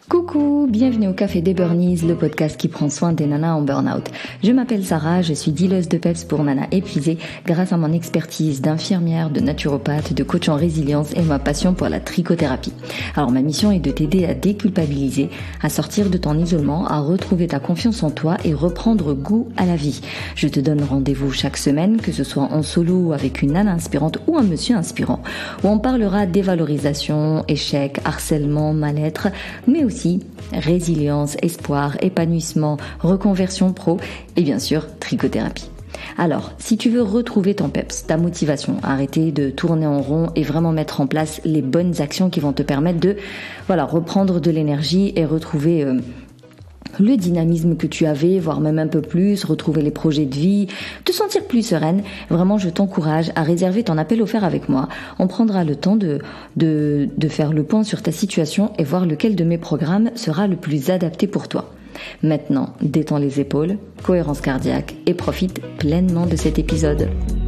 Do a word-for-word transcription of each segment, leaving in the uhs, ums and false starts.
Coucou, bienvenue au Café des Burnies, le podcast qui prend soin des nanas en burn-out. Je m'appelle Sarah, je suis dealeuse de peps pour nanas épuisées grâce à mon expertise d'infirmière, de naturopathe, de coach en résilience et ma passion pour la trichothérapie. Alors ma mission est de t'aider à déculpabiliser, à sortir de ton isolement, à retrouver ta confiance en toi et reprendre goût à la vie. Je te donne rendez-vous chaque semaine, que ce soit en solo ou avec une nana inspirante ou un monsieur inspirant, où on parlera dévalorisation, échec, harcèlement, mal-être, mais aussi résilience, espoir, épanouissement, reconversion pro et bien sûr trichothérapie. Alors, si tu veux retrouver ton peps, ta motivation, arrêter de tourner en rond et vraiment mettre en place les bonnes actions qui vont te permettre de voilà, reprendre de l'énergie et retrouver euh, le dynamisme que tu avais, voire même un peu plus, retrouver les projets de vie, te sentir plus sereine, vraiment je t'encourage à réserver ton appel offert avec moi. On prendra le temps de, de, de faire le point sur ta situation et voir lequel de mes programmes sera le plus adapté pour toi. Maintenant, détends les épaules, cohérence cardiaque et profite pleinement de cet épisode.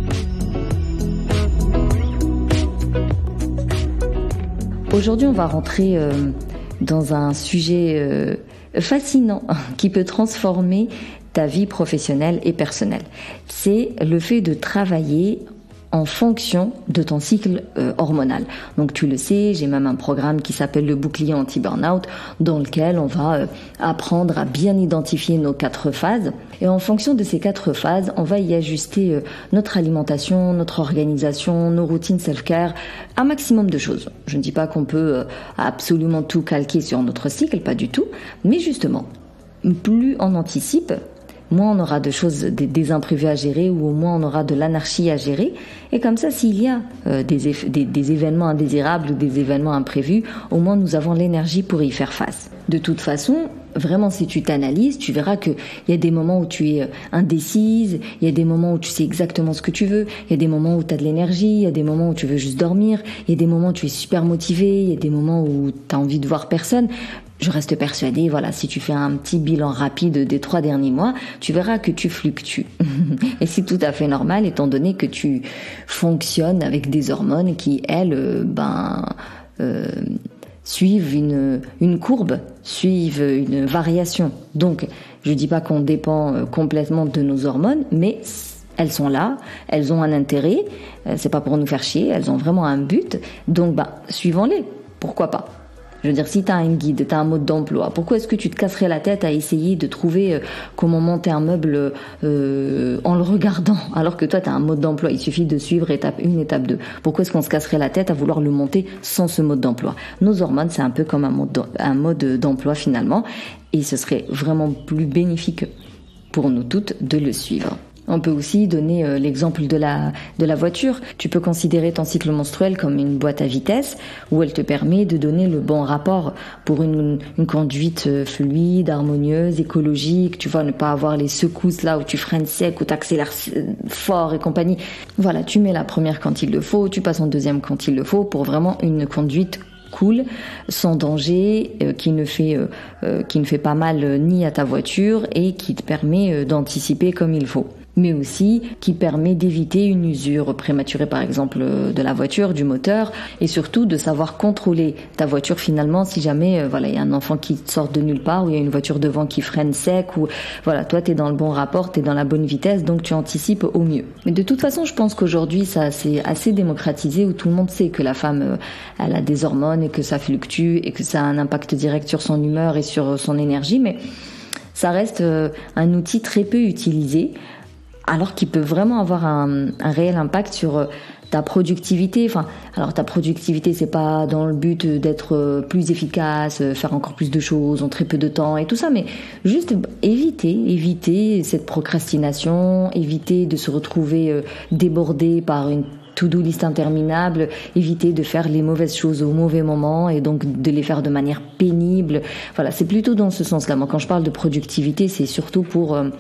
Aujourd'hui, on va rentrer euh, dans un sujet euh, fascinant qui peut transformer ta vie professionnelle et personnelle. C'est le fait de travailler en fonction de ton cycle euh, hormonal. Donc tu le sais, j'ai même un programme qui s'appelle le bouclier anti-burnout dans lequel on va euh, apprendre à bien identifier nos quatre phases et en fonction de ces quatre phases, on va y ajuster euh, notre alimentation, notre organisation, nos routines self-care, un maximum de choses. Je ne dis pas qu'on peut euh, absolument tout calquer sur notre cycle, pas du tout, mais justement, plus on anticipe, moins on aura de choses, des, des imprévus à gérer ou au moins on aura de l'anarchie à gérer. Et comme ça, s'il y a euh, des, eff- des, des événements indésirables ou des événements imprévus, au moins nous avons l'énergie pour y faire face. De toute façon, vraiment si tu t'analyses, tu verras qu'il y a des moments où tu es indécise, il y a des moments où tu sais exactement ce que tu veux, il y a des moments où tu as de l'énergie, il y a des moments où tu veux juste dormir, il y a des moments où tu es super motivé, il y a des moments où tu as envie de voir personne. Je reste persuadée, voilà, si tu fais un petit bilan rapide des trois derniers mois, tu verras que tu fluctues. Et c'est tout à fait normal étant donné que tu fonctionnes avec des hormones qui, elles, ben, euh, suivent une, une courbe, suivent une variation. Donc, je dis pas qu'on dépend complètement de nos hormones, mais elles sont là, elles ont un intérêt, c'est pas pour nous faire chier, elles ont vraiment un but. Donc, ben, suivons-les. Pourquoi pas? Je veux dire, si tu as un guide, tu as un mode d'emploi, pourquoi est-ce que tu te casserais la tête à essayer de trouver euh, comment monter un meuble euh, en le regardant, alors que toi, tu as un mode d'emploi, il suffit de suivre étape un, étape deux. Pourquoi est-ce qu'on se casserait la tête à vouloir le monter sans ce mode d'emploi? Nos hormones, c'est un peu comme un mode, un mode d'emploi finalement, et ce serait vraiment plus bénéfique pour nous toutes de le suivre. On peut aussi donner euh, l'exemple de la, de la voiture. Tu peux considérer ton cycle menstruel comme une boîte à vitesse où elle te permet de donner le bon rapport pour une, une conduite fluide, harmonieuse, écologique. Tu vois, ne pas avoir les secousses là où tu freines sec, où tu accélères fort et compagnie. Voilà, tu mets la première quand il le faut, tu passes en deuxième quand il le faut pour vraiment une conduite cool, sans danger, euh, qui ne fait euh, euh, qui ne fait pas mal euh, ni à ta voiture et qui te permet euh, d'anticiper comme il faut. Mais aussi qui permet d'éviter une usure prématurée par exemple de la voiture, du moteur et surtout de savoir contrôler ta voiture finalement si jamais euh, voilà, il y a un enfant qui sort de nulle part ou il y a une voiture devant qui freine sec ou voilà, toi tu es dans le bon rapport, tu es dans la bonne vitesse donc tu anticipes au mieux. Mais de toute façon, je pense qu'aujourd'hui ça c'est assez démocratisé où tout le monde sait que la femme euh, elle a des hormones et que ça fluctue et que ça a un impact direct sur son humeur et sur son énergie, mais ça reste euh, un outil très peu utilisé. Alors qu'il peut vraiment avoir un, un réel impact sur ta productivité. Enfin, alors ta productivité, c'est pas dans le but d'être plus efficace, faire encore plus de choses en très peu de temps et tout ça, mais juste éviter, éviter cette procrastination, éviter de se retrouver débordé par une to-do list interminable, éviter de faire les mauvaises choses au mauvais moment et donc de les faire de manière pénible. Voilà, c'est plutôt dans ce sens-là. Moi, quand je parle de productivité, c'est surtout pour euh,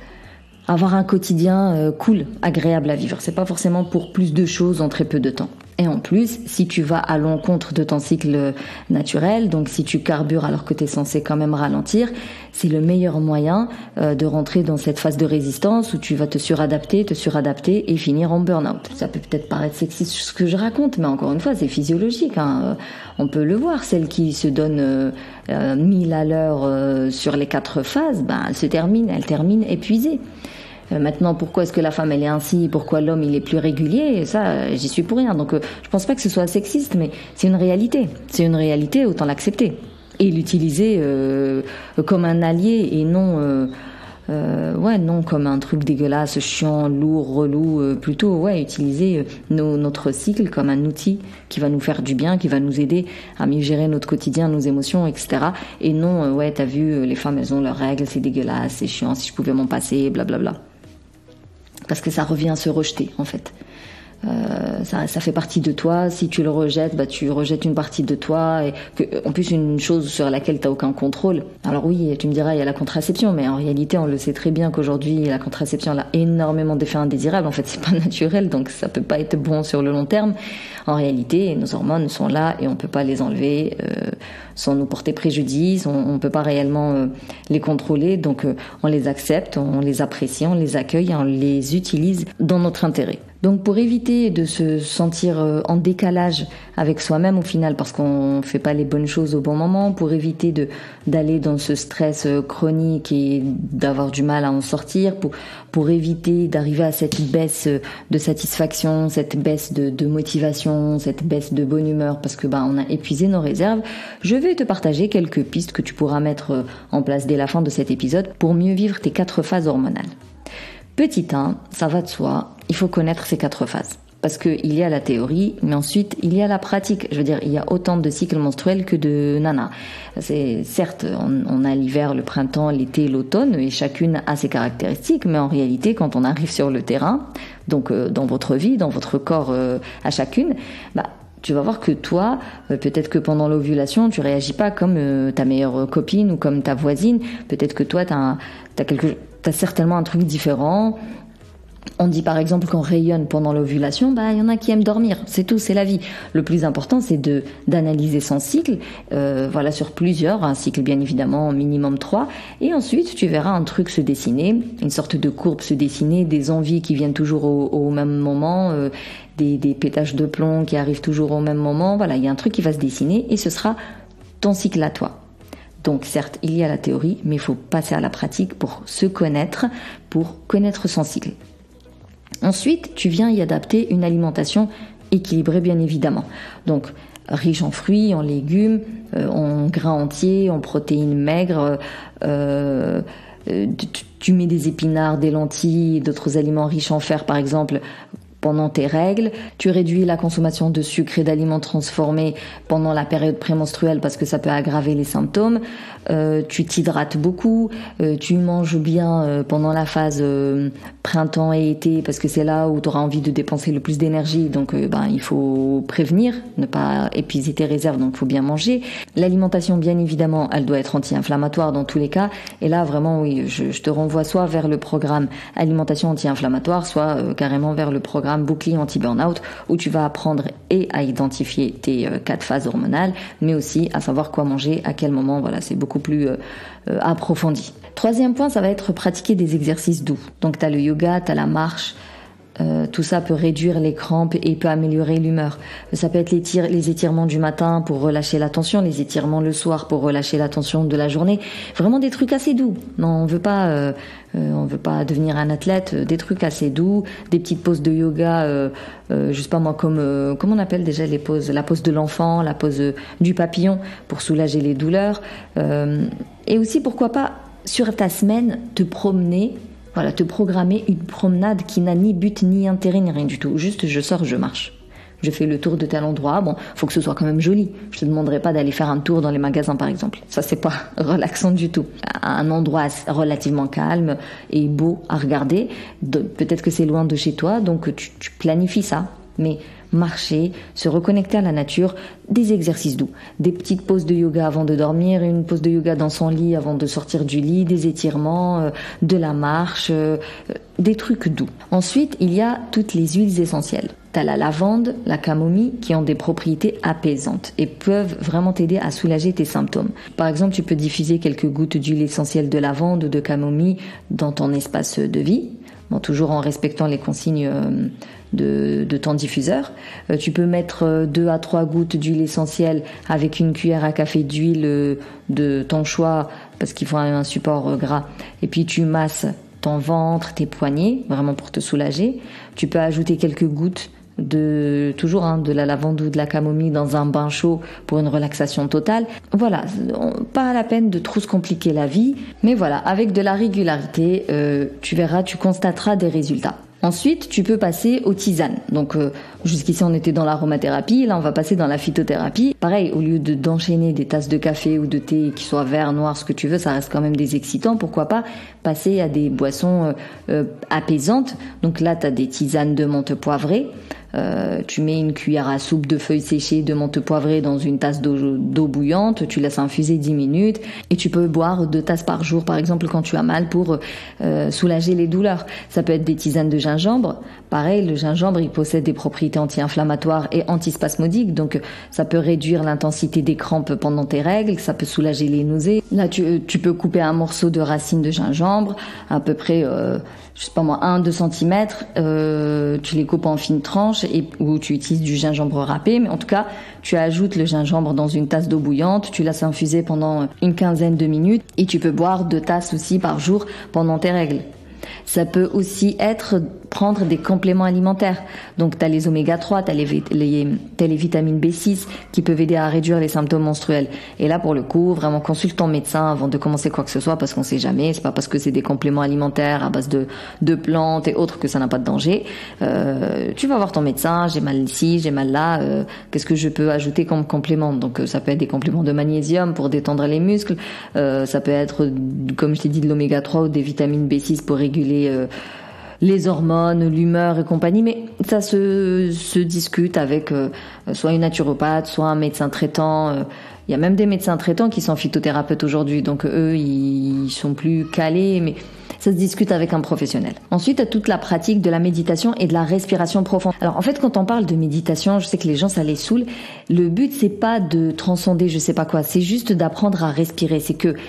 avoir un quotidien euh, cool, agréable à vivre. C'est pas forcément pour plus de choses en très peu de temps. Et en plus, si tu vas à l'encontre de ton cycle naturel, donc si tu carbures alors que tu es censé quand même ralentir, c'est le meilleur moyen euh, de rentrer dans cette phase de résistance où tu vas te suradapter, te suradapter et finir en burn-out. Ça peut peut-être paraître sexiste ce que je raconte, mais encore une fois, c'est physiologique. Hein. On peut le voir, celle qui se donne euh, euh, mille à l'heure euh, sur les quatre phases, ben, elle se termine, elle termine épuisée. Euh, maintenant, pourquoi est-ce que la femme elle est ainsi, pourquoi l'homme il est plus régulier, ça j'y suis pour rien. Donc euh, je pense pas que ce soit sexiste, mais c'est une réalité. C'est une réalité, autant l'accepter et l'utiliser euh, comme un allié et non, euh, euh, ouais, non comme un truc dégueulasse, chiant, lourd, relou. Euh, plutôt, ouais, utiliser euh, nos, notre cycle comme un outil qui va nous faire du bien, qui va nous aider à mieux gérer notre quotidien, nos émotions, et cetera. Et non, euh, ouais, t'as vu, euh, les femmes elles ont leurs règles, c'est dégueulasse, c'est chiant, si je pouvais m'en passer, blablabla. Parce que ça revient à se rejeter, en fait. Euh, ça, ça fait partie de toi. Si tu le rejettes, bah tu rejettes une partie de toi. Et que, en plus, une chose sur laquelle tu n'as aucun contrôle. Alors oui, tu me diras, il y a la contraception, mais en réalité, on le sait très bien qu'aujourd'hui, la contraception elle a énormément d'effets indésirables. En fait, c'est pas naturel, donc ça peut pas être bon sur le long terme. En réalité, nos hormones sont là et on peut pas les enlever euh, sans nous porter préjudice. On, on peut pas réellement euh, les contrôler, donc euh, on les accepte, on les apprécie, on les accueille, on les utilise dans notre intérêt. Donc pour éviter de se sentir en décalage avec soi-même au final parce qu'on fait pas les bonnes choses au bon moment, pour éviter de d'aller dans ce stress chronique et d'avoir du mal à en sortir, pour pour éviter d'arriver à cette baisse de satisfaction, cette baisse de, de motivation, cette baisse de bonne humeur parce que bah on a épuisé nos réserves, je vais te partager quelques pistes que tu pourras mettre en place dès la fin de cet épisode pour mieux vivre tes quatre phases hormonales. Petit un, ça va de soi, il faut connaître ces quatre phases. Parce qu'il y a la théorie, mais ensuite il y a la pratique. Je veux dire, il y a autant de cycles menstruels que de nanas. C'est, certes, on, on a l'hiver, le printemps, l'été, l'automne, et chacune a ses caractéristiques, mais en réalité, quand on arrive sur le terrain, donc euh, dans votre vie, dans votre corps euh, à chacune, bah, tu vas voir que toi, euh, peut-être que pendant l'ovulation, tu réagis pas comme euh, ta meilleure copine ou comme ta voisine. Peut-être que toi, t'as, t'as quelque, t'as certainement un truc différent. On dit par exemple qu'on rayonne pendant l'ovulation, bah il y en a qui aiment dormir, c'est tout, c'est la vie. Le plus important, c'est de d'analyser son cycle, euh, voilà sur plusieurs, un cycle bien évidemment minimum trois, et ensuite tu verras un truc se dessiner, une sorte de courbe se dessiner, des envies qui viennent toujours au, au même moment, euh, des, des pétages de plomb qui arrivent toujours au même moment. Voilà, il y a un truc qui va se dessiner et ce sera ton cycle à toi. Donc certes, il y a la théorie, mais il faut passer à la pratique pour se connaître, pour connaître son cycle. Ensuite, tu viens y adapter une alimentation équilibrée, bien évidemment. Donc, riche en fruits, en légumes, euh, en grains entiers, en protéines maigres. Euh, euh, tu, tu mets des épinards, des lentilles, d'autres aliments riches en fer, par exemple, pendant tes règles. Tu réduis la consommation de sucre et d'aliments transformés pendant la période prémenstruelle parce que ça peut aggraver les symptômes. Euh, tu t'hydrates beaucoup. Euh, tu manges bien euh, pendant la phase euh, printemps et été parce que c'est là où tu auras envie de dépenser le plus d'énergie. Donc euh, ben, il faut prévenir, ne pas épuiser tes réserves, donc il faut bien manger. L'alimentation, bien évidemment, elle doit être anti-inflammatoire dans tous les cas. Et là, vraiment, oui, je, je te renvoie soit vers le programme alimentation anti-inflammatoire, soit euh, carrément vers le programme bouclier anti-burnout où tu vas apprendre et à identifier tes euh, quatre phases hormonales, mais aussi à savoir quoi manger, à quel moment. Voilà, c'est beaucoup plus euh, euh, approfondi. Troisième point, ça va être pratiquer des exercices doux. Donc, tu as le yoga, tu as la marche. Euh, tout ça peut réduire les crampes et peut améliorer l'humeur. Ça peut être les, tire- les étirements du matin pour relâcher la tension, les étirements le soir pour relâcher la tension de la journée. Vraiment des trucs assez doux. Non, on veut pas, euh, euh, on veut pas devenir un athlète. Des trucs assez doux, des petites poses de yoga. Euh, euh, je sais pas moi, comme euh, comment on appelle déjà les poses, la pose de l'enfant, la pose euh, du papillon pour soulager les douleurs. Euh, et aussi pourquoi pas sur ta semaine te promener. Voilà, te programmer une promenade qui n'a ni but, ni intérêt, ni rien du tout. Juste, je sors, je marche. Je fais le tour de tel endroit. Bon, faut que ce soit quand même joli. Je te demanderai pas d'aller faire un tour dans les magasins, par exemple. Ça, c'est pas relaxant du tout. Un endroit relativement calme et beau à regarder. De, peut-être que c'est loin de chez toi, donc tu, tu planifies ça. Mais marcher, se reconnecter à la nature, des exercices doux, des petites pauses de yoga avant de dormir, une pause de yoga dans son lit avant de sortir du lit, des étirements, euh, de la marche, euh, des trucs doux. Ensuite, il y a toutes les huiles essentielles. tu as la lavande, la camomille qui ont des propriétés apaisantes et peuvent vraiment t'aider à soulager tes symptômes. Par exemple, tu peux diffuser quelques gouttes d'huile essentielle de lavande ou de camomille dans ton espace de vie. Bon, toujours en respectant les consignes de, de ton diffuseur. Euh, tu peux mettre deux à trois gouttes d'huile essentielle avec une cuillère à café d'huile de ton choix, parce qu'il faut un support gras. Et puis tu masses ton ventre, tes poignets, vraiment pour te soulager. Tu peux ajouter quelques gouttes de toujours hein, de la lavande ou de la camomille dans un bain chaud pour une relaxation totale. Voilà, pas la peine de trop se compliquer la vie, mais voilà, avec de la régularité, euh, tu verras, tu constateras des résultats. Ensuite, tu peux passer aux tisanes. Donc, euh, jusqu'ici, on était dans l'aromathérapie. Là, on va passer dans la phytothérapie. Pareil, au lieu de d'enchaîner des tasses de café ou de thé qui soient verts, noirs, ce que tu veux, ça reste quand même des excitants. Pourquoi pas passer à des boissons euh, euh, apaisantes. Donc là, tu as des tisanes de menthe poivrée. Euh, tu mets une cuillère à soupe de feuilles séchées de menthe poivrée dans une tasse d'eau, d'eau bouillante, tu laisses infuser dix minutes et tu peux boire deux tasses par jour par exemple quand tu as mal pour euh, soulager les douleurs. Ça peut être des tisanes de gingembre. Pareil, le gingembre il possède des propriétés anti-inflammatoires et antispasmodiques, donc ça peut réduire l'intensité des crampes pendant tes règles, ça peut soulager les nausées. Là tu, tu peux couper un morceau de racine de gingembre, à peu près euh, je sais pas moi, un à deux centimètres, euh, tu les coupes en fines tranches et, ou tu utilises du gingembre râpé, mais en tout cas, tu ajoutes le gingembre dans une tasse d'eau bouillante, tu laisses infuser pendant une quinzaine de minutes et tu peux boire deux tasses aussi par jour pendant tes règles. Ça peut aussi être prendre des compléments alimentaires. Donc, tu as les oméga trois, tu as les, les, les vitamines B six qui peuvent aider à réduire les symptômes menstruels. Et là, pour le coup, vraiment consulte ton médecin avant de commencer quoi que ce soit parce qu'on sait jamais. C'est pas parce que c'est des compléments alimentaires à base de, de plantes et autres que ça n'a pas de danger. Euh, tu vas voir ton médecin, j'ai mal ici, j'ai mal là, euh, qu'est-ce que je peux ajouter comme complément? Donc, ça peut être des compléments de magnésium pour détendre les muscles. Euh, ça peut être, comme je t'ai dit, de l'oméga trois ou des vitamines B six pour réguler euh, les hormones, l'humeur et compagnie, mais ça se, se discute avec euh, soit une naturopathe, soit un médecin traitant. Il euh, y a même des médecins traitants qui sont phytothérapeutes aujourd'hui, donc eux, ils sont plus calés, mais ça se discute avec un professionnel. Ensuite, tu as toute la pratique de la méditation et de la respiration profonde. Alors en fait, quand on parle de méditation, je sais que les gens, ça les saoule. Le but, c'est pas de transcender je sais pas quoi, c'est juste d'apprendre à respirer. C'est que...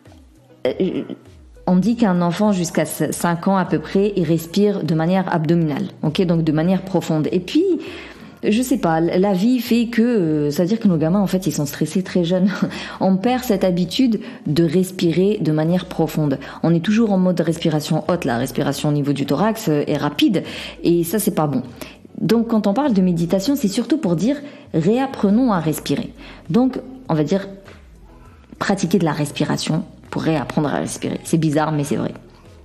Euh, On dit qu'un enfant jusqu'à cinq ans à peu près, il respire de manière abdominale, ok, donc de manière profonde. Et puis, je sais pas, la vie fait que, ça veut dire que nos gamins en fait ils sont stressés très jeunes. On perd cette habitude de respirer de manière profonde. On est toujours en mode respiration haute, la respiration au niveau du thorax est rapide, et ça c'est pas bon. Donc quand on parle de méditation, c'est surtout pour dire réapprenons à respirer. Donc on va dire pratiquer de la respiration pour réapprendre à respirer. C'est bizarre, mais c'est vrai.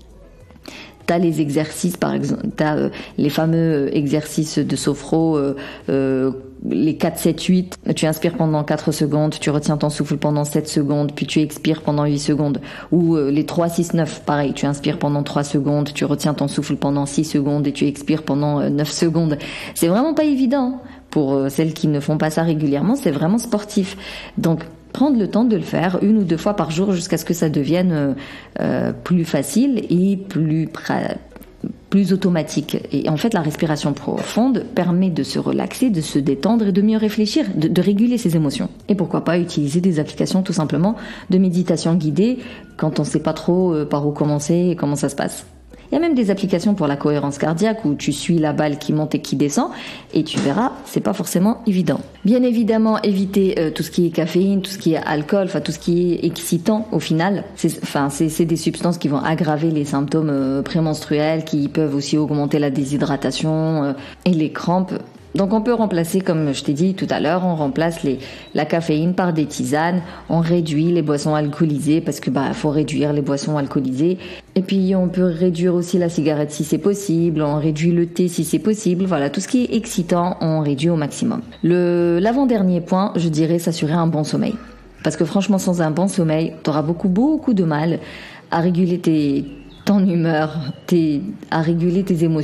T'as les exercices, par exemple, t'as euh, les fameux exercices de sophro, euh, euh, les quatre, sept, huit. Tu inspires pendant quatre secondes, tu retiens ton souffle pendant sept secondes, puis tu expires pendant huit secondes. Ou euh, les trois, six, neuf, pareil, tu inspires pendant trois secondes, tu retiens ton souffle pendant six secondes et tu expires pendant euh, neuf secondes. C'est vraiment pas évident. Pour euh, celles qui ne font pas ça régulièrement, c'est vraiment sportif. Donc, prendre le temps de le faire une ou deux fois par jour jusqu'à ce que ça devienne euh, plus facile et plus, plus automatique. Et en fait, la respiration profonde permet de se relaxer, de se détendre et de mieux réfléchir, de, de réguler ses émotions. Et pourquoi pas utiliser des applications tout simplement de méditation guidée quand on ne sait pas trop par où commencer et comment ça se passe. Il y a même des applications pour la cohérence cardiaque où tu suis la balle qui monte et qui descend et tu verras, c'est pas forcément évident. Bien évidemment, éviter euh, tout ce qui est caféine, tout ce qui est alcool, enfin tout ce qui est excitant au final. C'est, enfin, c'est, c'est des substances qui vont aggraver les symptômes euh, prémenstruels, qui peuvent aussi augmenter la déshydratation euh, et les crampes. Donc on peut remplacer, comme je t'ai dit tout à l'heure, on remplace les, la caféine par des tisanes, on réduit les boissons alcoolisées parce que bah faut réduire les boissons alcoolisées. Et puis on peut réduire aussi la cigarette si c'est possible, on réduit le thé si c'est possible. Voilà, tout ce qui est excitant, on réduit au maximum. Le l'avant-dernier point, je dirais s'assurer un bon sommeil. Parce que franchement, sans un bon sommeil, t'auras beaucoup beaucoup de mal à réguler tes ton humeur, tes, à réguler tes émotions.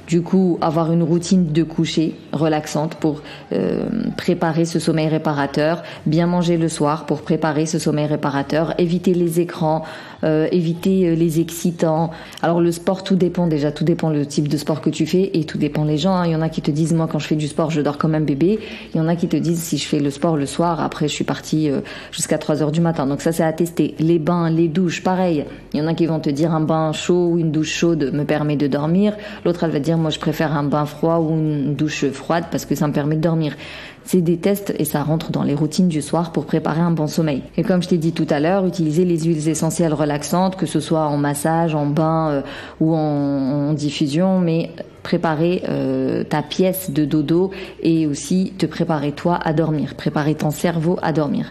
Du coup, avoir une routine de coucher relaxante pour euh, préparer ce sommeil réparateur, bien manger le soir pour préparer ce sommeil réparateur, éviter les écrans, euh, éviter les excitants. Alors le sport, tout dépend déjà, tout dépend le type de sport que tu fais et tout dépend les gens. Hein. Il y en a qui te disent, moi quand je fais du sport, je dors comme un bébé. Il y en a qui te disent, si je fais le sport le soir, après je suis partie euh, jusqu'à trois heures du matin. Donc ça c'est à tester. Les bains, les douches, pareil. Il y en a qui vont te dire un bain chaud ou une douche chaude me permet de dormir. L'autre elle va dire, moi je préfère un bain froid ou une douche froide parce que ça me permet de dormir. C'est des tests et ça rentre dans les routines du soir pour préparer un bon sommeil. Et comme je t'ai dit tout à l'heure, utiliser les huiles essentielles relaxantes, que ce soit en massage, en bain euh, ou en, en diffusion, mais préparer euh, ta pièce de dodo et aussi te préparer toi à dormir, préparer ton cerveau à dormir.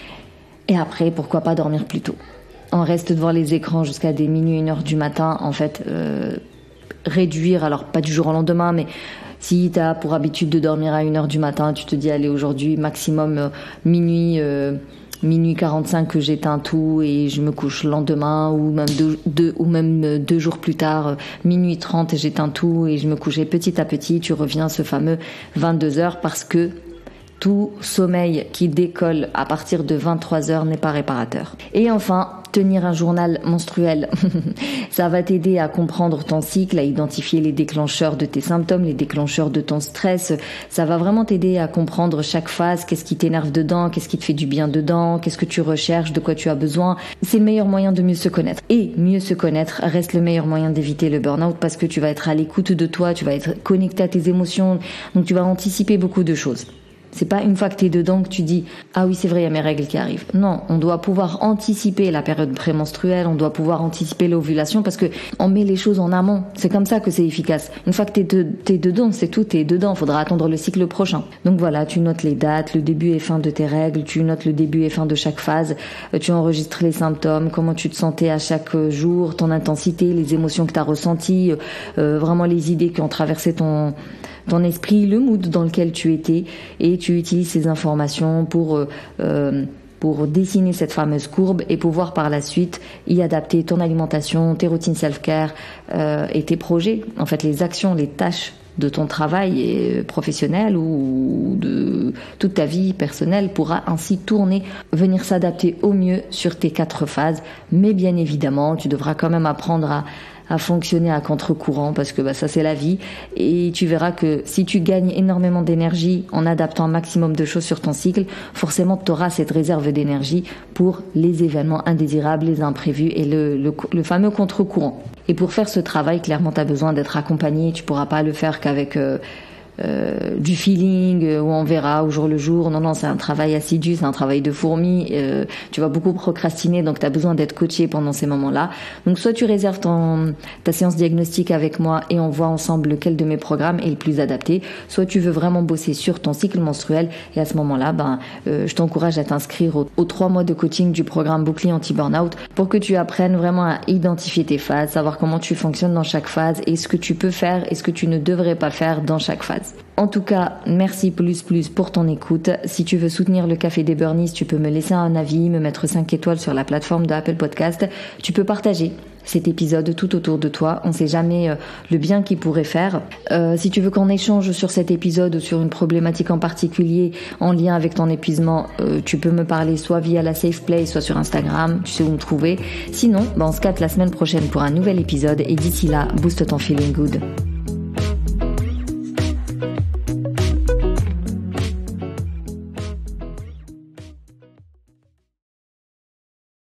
Et après, pourquoi pas dormir plus tôt. On reste devant les écrans jusqu'à des minuit, une heure du matin, en fait... Euh, réduire, alors pas du jour au lendemain, mais si tu as pour habitude de dormir à une heure du matin, tu te dis allez aujourd'hui maximum euh, minuit euh, minuit quarante-cinq que j'éteins tout et je me couche le lendemain, ou même deux, deux ou même deux jours plus tard, euh, minuit trente et j'éteins tout et je me couche petit à petit, tu reviens à ce fameux vingt-deux heures parce que tout sommeil qui décolle à partir de vingt-trois heures n'est pas réparateur. Et enfin, tenir un journal menstruel. Ça va t'aider à comprendre ton cycle, à identifier les déclencheurs de tes symptômes, les déclencheurs de ton stress. Ça va vraiment t'aider à comprendre chaque phase, qu'est-ce qui t'énerve dedans, qu'est-ce qui te fait du bien dedans, qu'est-ce que tu recherches, de quoi tu as besoin. C'est le meilleur moyen de mieux se connaître. Et mieux se connaître reste le meilleur moyen d'éviter le burn-out parce que tu vas être à l'écoute de toi, tu vas être connecté à tes émotions, donc tu vas anticiper beaucoup de choses. C'est pas une fois que t'es dedans que tu dis « Ah oui, c'est vrai, il y a mes règles qui arrivent ». Non, on doit pouvoir anticiper la période prémenstruelle, on doit pouvoir anticiper l'ovulation parce que on met les choses en amont. C'est comme ça que c'est efficace. Une fois que t'es, de, t'es dedans, c'est tout, t'es dedans. Faudra attendre le cycle prochain. Donc voilà, tu notes les dates, le début et fin de tes règles, tu notes le début et fin de chaque phase, tu enregistres les symptômes, comment tu te sentais à chaque jour, ton intensité, les émotions que t'as ressenties, euh, vraiment les idées qui ont traversé ton... ton esprit, le mood dans lequel tu étais, et tu utilises ces informations pour euh, pour dessiner cette fameuse courbe et pouvoir par la suite y adapter ton alimentation, tes routines self-care euh, et tes projets, en fait les actions, les tâches de ton travail professionnel ou de toute ta vie personnelle pourra ainsi tourner, venir s'adapter au mieux sur tes quatre phases. Mais bien évidemment, tu devras quand même apprendre à à fonctionner à contre-courant parce que bah, ça c'est la vie et tu verras que si tu gagnes énormément d'énergie en adaptant un maximum de choses sur ton cycle, forcément tu auras cette réserve d'énergie pour les événements indésirables, les imprévus et le, le, le fameux contre-courant. Et pour faire ce travail, clairement tu as besoin d'être accompagné, tu pourras pas le faire qu'avec... Euh, Euh, du feeling euh, où on verra au jour le jour. Non, non, c'est un travail assidu, c'est un travail de fourmi. Euh, tu vas beaucoup procrastiner, donc tu as besoin d'être coaché pendant ces moments-là. Donc soit tu réserves ton, ta séance diagnostique avec moi et on voit ensemble lequel de mes programmes est le plus adapté. Soit tu veux vraiment bosser sur ton cycle menstruel et à ce moment-là, ben, euh, je t'encourage à t'inscrire aux, aux trois mois de coaching du programme Bouclier Anti-Burnout pour que tu apprennes vraiment à identifier tes phases, savoir comment tu fonctionnes dans chaque phase et ce que tu peux faire et ce que tu ne devrais pas faire dans chaque phase. En tout cas, merci plus plus pour ton écoute. Si tu veux soutenir le Café des Burnies, tu peux me laisser un avis, me mettre cinq étoiles sur la plateforme de Apple Podcast. Tu peux partager cet épisode tout autour de toi. On ne sait jamais euh, le bien qu'il pourrait faire. Euh, si tu veux qu'on échange sur cet épisode ou sur une problématique en particulier en lien avec ton épuisement, euh, tu peux me parler soit via la Safe Play, soit sur Instagram. Tu sais où me trouver. Sinon, bah, on se capte la semaine prochaine pour un nouvel épisode et d'ici là, booste ton feeling good.